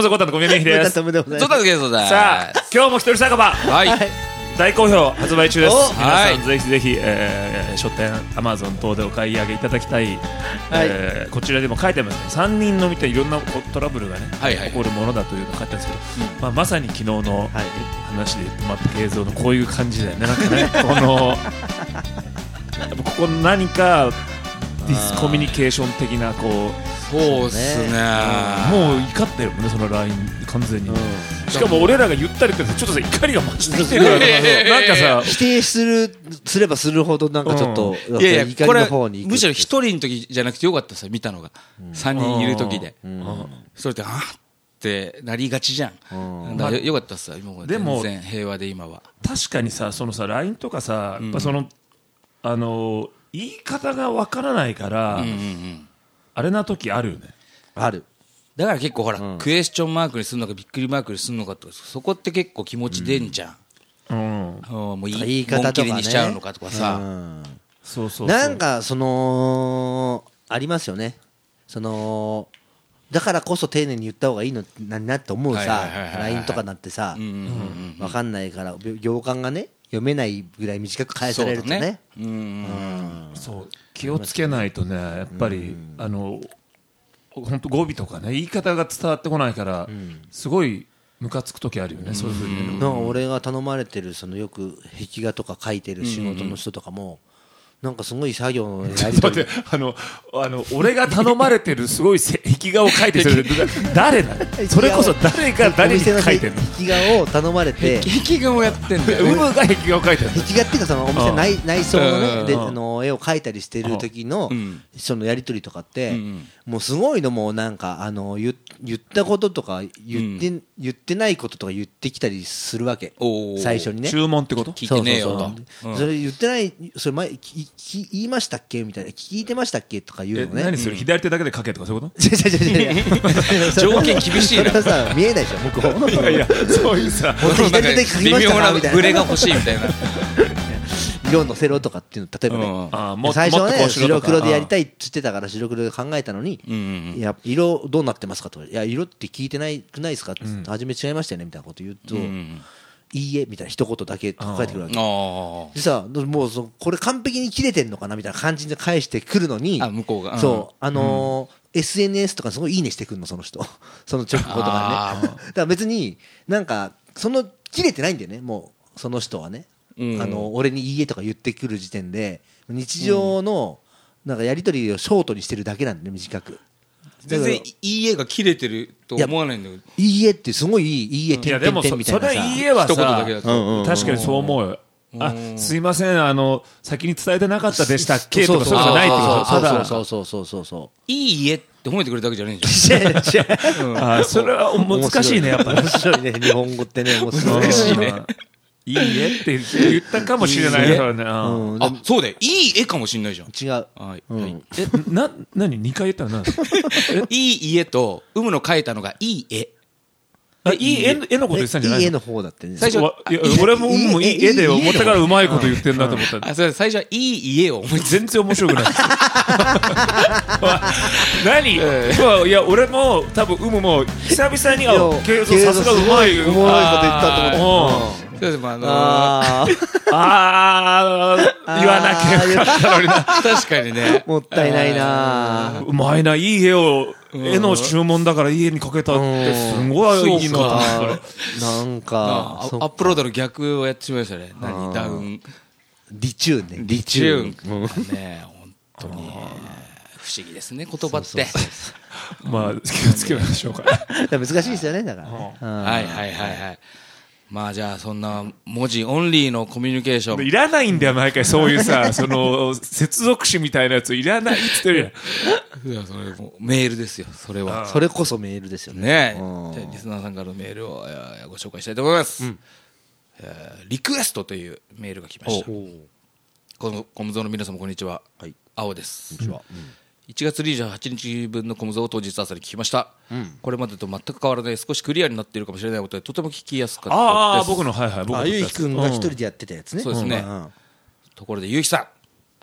ことごたの小宮美です。 ゾタのゲストだ。 さあ、今日も一人酒場。 はい。 大好評発売中です。皆はいさんぜひぜひ、書店、Amazon 等でお買い上げいただきたい。こちらでも書いてますね。3人の見ていろんなトラブルがね、起こるものだというのが書いてあるんですけど、まさに昨日の話で止まった映像のこういう感じだよね。なんかね、ここ何かディスコミュニケーション的なこう。 そうっすね。 もう怒ってるもんね、その LINE 完全に。しかも俺らが言ったりってちょっとさ怒りが増してきてるなんかさ否定すればするほどなんかちょっといやいや、これむしろ一人の時じゃなくてよかったさ、見たのが3人いる時でそれであってなりがちじゃん。だからよかったさ、今まで全然平和で。今は確かにさ、そのさ LINE とかさ、やっぱその言い方がわからないからあれな時あるよね。 ある。 だから結構ほら、クエスチョンマークにするのかびっくりマークにするのかとか、そこって結構気持ち出んじゃん。もう言い方とかね、 紋切りにしちゃうのかとかさ。 そうそう。 なんかそのありますよね。そのだからこそ丁寧に言った方がいいのなって思うさ、LINE とかなってさ、わかんないから行間がね読めないぐらい短く返されるとね。 そう気をつけないとね、やっぱり本当語尾とかね言い方が伝わってこないからすごいムカつく時あるよね。そういう風に俺が頼まれてるそのよく壁画とか書いてる仕事の人とかもなんかすごい作業のやり取り俺が頼まれてるすごい壁画を描いてる誰だそれこそ誰が誰に描いてるの。 壁画を頼まれて壁画をやってんだよ。 が壁画を描いてる。 壁画っていうかそのお店内装のね絵を描いたりしてる時のそのやり取りとかってもうすごいのもなんか言ったこととか言ってないこととか言ってきたりするわけ。最初にね注文ってこと聞いてねえよと。 それ言ってないそれ前言いましたっけみたいな聞いてましたっけとか言うのね。 何それ左手だけで書けとかそういうこと。 条件厳しいな。 それはさ見えないでしょ向こう。 いやそういうさ左手で書きましたかみたいなブレが欲しいみたいな。 色乗せろとかっていうの例えばね、最初はね白黒でやりたいって言ってたから白黒で考えたのに、いや色どうなってますかとか、いや色って聞いてないくないですかって初め違いましたよねみたいなこと言うと、いいえみたいな一言だけ書いてくるわけでさ、もうこれ完璧に切れてんのかなみたいな感じで返してくるのに、 向こうがそうSNS とかすごいいいねしてくるのその人その直後とかねだから別になんかその切れてないんだよね、もうその人はね。俺にいいえとか言ってくる時点で日常のなんかやり取りをショートにしてるだけなんで短く。 全然いいえが切れてると思わないんだけど、 いいえってすごいいいえ点々点みたいなさ。 それいいえはさ一言だけだと確かにそう思うよ。すいません先に伝えてなかったでしたっけとかそうじゃないってこと。 そういいえって褒めてくれたわけじゃないんじゃん。 それは難しいねやっぱり。 面白いね日本語ってね。 難しいね。いいえって言ったかもしれないからね。 そうだよ、いい絵かもしれないじゃん。 違う。 何2回言ったの。 いい家と有無の書いたのがいい絵。 いい絵のこと言ってたんじゃないの。 いい絵の方だってね。 最初俺もいい絵で思ったからうまいこと言ってんなと思った。 最初はいい家を全然面白くない。何いや俺も多分有無も久々に慶三さすがうまいこと言ったと思って。 言わなきゃよかったのにな。 確かにね。 もったいないな。 うまいな、いい絵の注文だからいい絵にかけたってすごいいいなと思って。 なんかアップロードの逆をやってしまいましたね。ダウンリチューンね。 リチューンね、本当に不思議ですね言葉って。 まあ気をつけましょうか。 難しいですよねだから。 はいはいはいはい。まあじゃあそんな文字オンリーのコミュニケーションいらないんだよ毎回そういうさその接続詞みたいなやついらないっつってるやん。 いやそれもメールですよそれは。 それこそメールですよね。 ねえ、リスナーさんからのメールをご紹介したいと思います。リクエストというメールが来ました。このコムゾの皆様こんにちは。青です。こんにちは。1月28日分のコムゾを当日朝に聞きました、これまでと全く変わらない少しクリアになっているかもしれないことでとても聞きやすかったです。 僕のゆうひくんが一人でやってたやつね。 そうですね、ところでゆうひさん、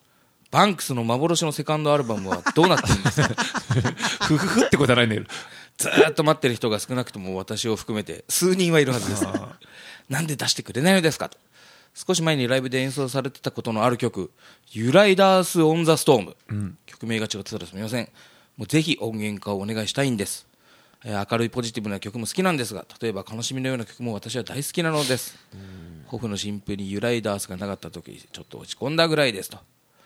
バンクスの幻のセカンドアルバムはどうなってるんですか。 ふふふってことはないんだけどずーっと待ってる人が少なくとも私を含めて数人はいるはずですなんで出してくれないのですかと。少し前にライブで演奏されてたことのある曲ユライダース・オン・ザ・ストーム、曲名が違ってたらすみません。もうぜひ音源化をお願いしたいんです。明るいポジティブな曲も好きなんですが、例えば悲しみのような曲も私は大好きなのです。ホフの新譜にユライダースがなかった時ちょっと落ち込んだぐらいですと、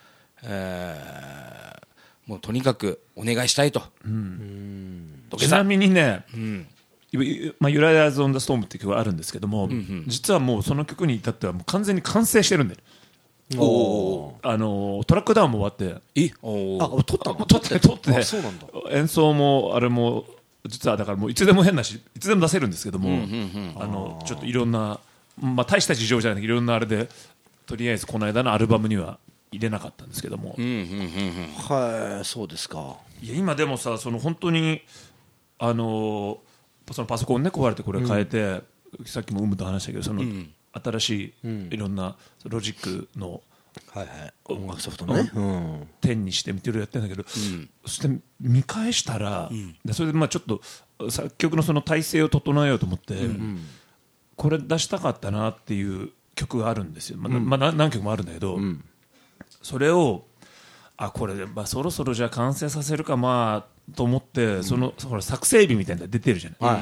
もうとにかくお願いしたいと。 ちなみにね、ユライダーズ・オン・ザ・ストームっていう曲があるんですけども、実はもうその曲に至ってはもう完全に完成してるんで、トラックダウンも終わって、撮って演奏もあれも実はだからもういつでも変なしいつでも出せるんですけども、ちょっといろんな、大した事情じゃないけどいろんなあれでとりあえずこの間のアルバムには入れなかったんですけども、 はい、そうですか。 いや今でもさ、その本当にそのパソコンね壊れてこれ変えて、さっきもと話したけどその、新しいいろんなロジックの音楽ソフトね、 10にしてみてるやってるんだけど、そして見返したら、それでちょっと作曲のその体制を整えようと思って、これ出したかったなっていう曲があるんですよ。何曲もあるんだけど、それをこれそろそろじゃあ完成させるかと思って、その作成日みたいなのが出てるじゃない、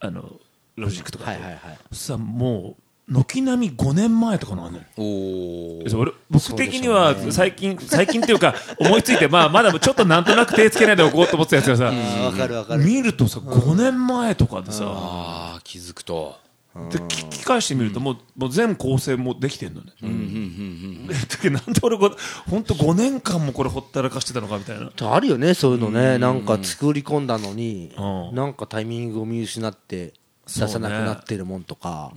ロジックとかさ、もう軒並み5年前とかのあるのよ。僕的には最近っていうか思いついてまだちょっとなんとなく手つけないでおこうと思ってたやつがさ、見るとさ5年前とかでさ気づくとで聞き返してみるともう全構成もできてるのね。なんで俺本当5年間もこれほったらかしてたのかみたいな。 あるよね、そういうのね。なんか作り込んだのになんかタイミングを見失って出さなくなってるもんとか、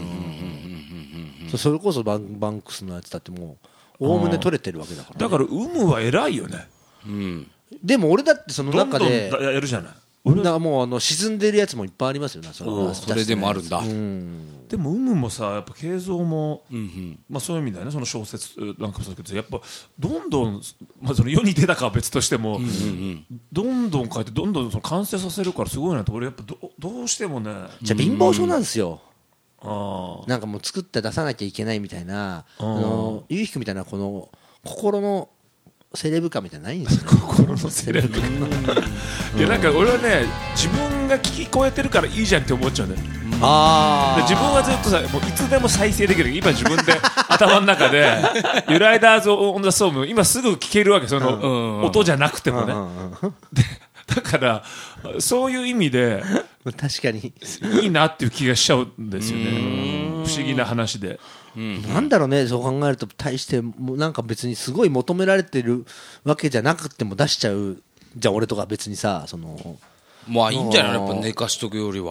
それこそバンクスのやつだってもうおおむね取れてるわけだから、 だからは偉いよね。 でも俺だってその中でどんどんやるじゃない。 もう沈んでるやつもいっぱいありますよね。 それでもあるんだ。 でももさやっぱ慶三も、そういう意味だよね。その小説なんかもそうだけどやっぱどんどん、その世に出たかは別としても、どんどん書いてどんどんその完成させるからすごいなと俺やっぱどうしてもね。 じゃあ貧乏症なんですよ。なんかもう作って出さなきゃいけないみたいな、ゆうひくみたいなこの心のセレブ感みたいなのないんですよ。 心のセレブ感いやなんか俺はね自分が聞こえてるからいいじゃんって思っちゃうんだよ。自分はずっとさもういつでも再生できる。今自分で頭の中でユライダーズ・オン・ザ・ストーム今すぐ聞けるわけ。その音じゃなくてもね。だからそういう意味で確かにいいなっていう気がしちゃうんですよね。不思議な話で。 なんだろうね、そう考えると対してなんか別にすごい求められてるわけじゃなくても出しちゃうじゃあ俺とか別にさいいいんじゃない。やっぱ寝かしとくよりは。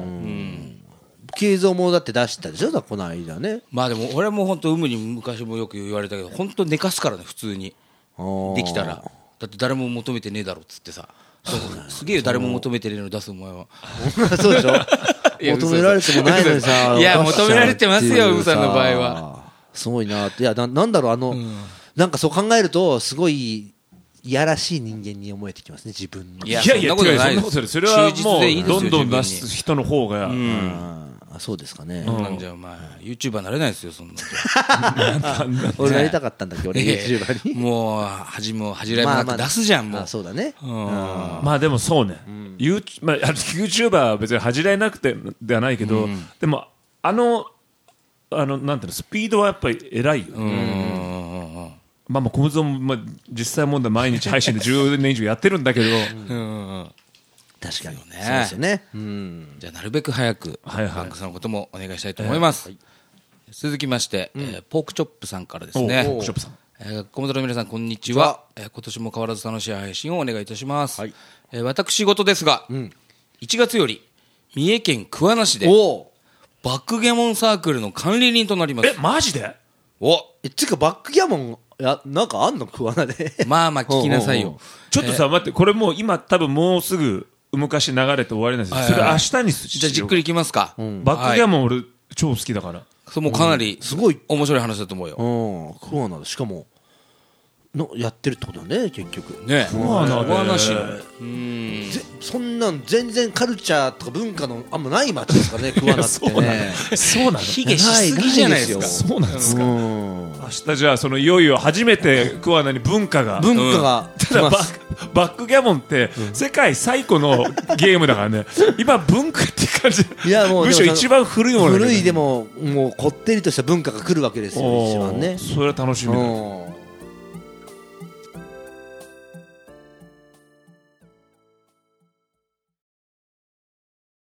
慶三もだって出したでしょこの間ね。 でも俺も本当に昔もよく言われたけど本当寝かすからね普通にできたら。だって誰も求めてねえだろっつってさ。すげえ誰も求めてねえの出すお前は。 そうでしょ求められてもないのにさ。 いや求められてますよウさんの場合は。 すごいなって。いやなんだろうなんかそう考えるとすごいいやらしい人間に思えてきますね自分の。 いやそんなことないです。それはもうどんどん出す人の方が。 そうですかね。 なんじゃお前 YouTuber なれないですよそんな。 俺なりたかったんだっけ俺 YouTuber に。 もう恥も恥じらいもなく出すじゃんもう。 そうだね。 でもそうね。YouTuber は別に恥じらいなくてではないけど、でもなんていうのスピードはやっぱり偉いよ。小室も実際問題毎日配信で10年以上やってるんだけど。 確かにね。そうですよね。 じゃあなるべく早くバンクさんのこともお願いしたいと思います。続きましてポークチョップさんからですね。 ポークチョップさん。 コモドの皆さんこんにちは。今年も変わらず楽しい配信をお願いいたします。私事ですが1月より三重県桑名市でバックギャモンサークルの管理人となります。 マジで？ っていうかバックギャモンなんかあんの桑名で。 聞きなさいよ。 ちょっとさ待って、これもう今多分もうすぐ昔流れて終わりなんですよ。それ明日にじゃあじっくりいきますか。 バックギャモン俺超好きだから。 それもかなりすごい面白い話だと思うよ。 桑名でしかものやってるってことだね結局ね。桑名市そんなん全然カルチャーとか文化のあんまない町ですかね桑名ってね。 そうなの。 卑下しすぎじゃないですか。 そうなんですか。明日じゃあいよいよ初めて桑名に文化がただバックギャモンって世界最古のゲームだからね。今文化って感じ。いやもうむしろ一番古いもの。 古いでももうこってりとした文化が来るわけですよ一番ね。 それは楽しみだ。